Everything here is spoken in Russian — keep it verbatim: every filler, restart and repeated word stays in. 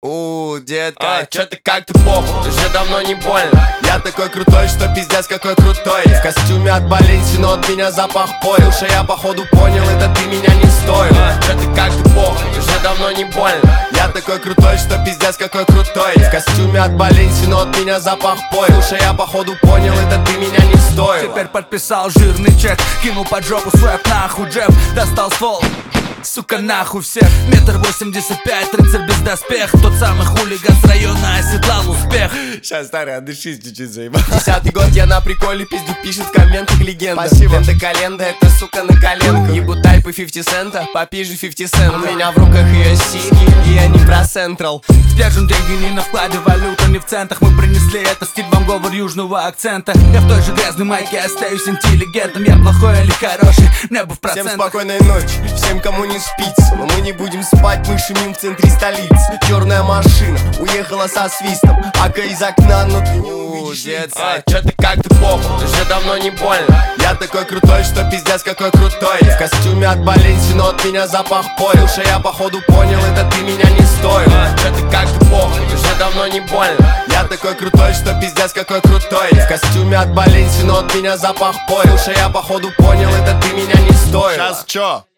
У, детка, а, чё ты как-то похуй, уже давно не больно. Я такой крутой, что пиздец какой крутой. В костюме от Баленси, но от меня запах поил. Уж я походу понял, это ты меня не стоил. а, Чё ты как-то похуй, уже давно не больно. Я такой крутой, что пиздец какой крутой. В костюме от Баленси, но от меня запах поил. Уж я походу понял, это ты меня не стоил. Теперь подписал жирный чек, кинул под жопу свэп, нахуй джеб. Достал ствол, сука, нахуй всех. Метр восемьдесят пять, рыцарь без доспех. Тот самый хулиган с района оседлал успех. Сейчас, старый, отдышись чуть-чуть, заебал. Десятый год, я на приколе пиздю, пишет в комментах легенда. Спасибо. Лента календа, это сука на коленках. Ебу тайпы пятьдесят цента, попизжи пятьдесят цент. У меня в руках ее сиськи, и я не про Централ. Держим деньги не на вкладе, валюта не в центах. Мы принесли это стиль вам говор южного акцента. Я в той же грязной майке остаюсь интеллигентом. Я плохой или хороший, небо в процентах. Всем спокойной ночи, всем кому не спится. Но мы не будем спать, мы шумим в центре столицы. Черная машина уехала со свистом, ака из окна, но ты не увидишь лица. а, Чё ты как-то похуй, уже давно не больно. Я такой крутой, что пиздец какой крутой. В костюме от Баленси, но от меня запах поил. Уж я походу понял, это ты меня не стоил. а, Чё ты как-то похуй, уже давно не больно. Я такой крутой, что пиздец какой крутой. В костюме от Баленси, но от меня запах поил. Уж я походу понял, это ты меня не стоил. Сейчас чё?